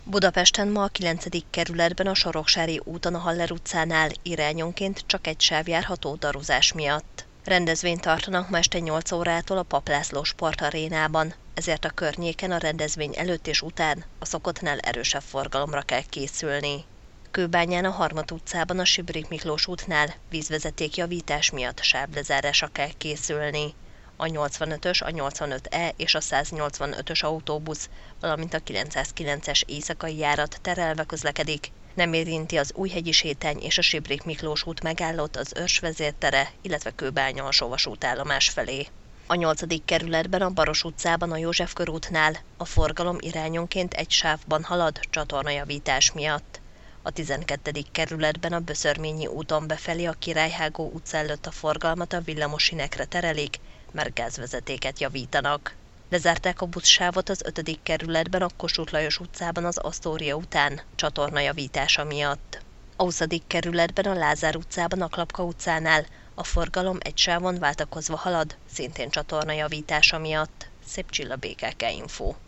Budapesten ma a 9. kerületben a Soroksári úton a Haller utcánál irányonként csak egy sáv járható daruzás miatt. Rendezvényt tartanak ma este 8 órától a Papp László sportarénában, ezért a környéken a rendezvény előtt és után a szokottnál erősebb forgalomra kell készülni. Kőbányán a Harmat utcában a Sibrik Miklós útnál vízvezetékjavítás miatt sávlezárásra kell készülni. A 85-ös, a 85E és a 185-ös autóbusz, valamint a 909-es éjszakai járat terelve közlekedik. Nem érinti az Újhegyi sétány és a Sibrik Miklós út megállót az Örs vezértere, illetve Kőbánya alsó vasútállomás felé. A 8. kerületben a Baros utcában a József körútnál a forgalom irányonként egy sávban halad csatornajavítás miatt. A 12. kerületben a Böszörményi úton befelé a Királyhágó utca előtt a forgalmat a villamosinekre terelik, mert gázvezetéket javítanak. Lezárták a buszsávot az 5. kerületben a Kossuth Lajos utcában az Asztória után csatornajavítása miatt. A 20. kerületben a Lázár utcában a Klapka utcánál a forgalom egy sávon váltakozva halad, szintén csatornajavítása miatt. Szép Csilla, BKK Info.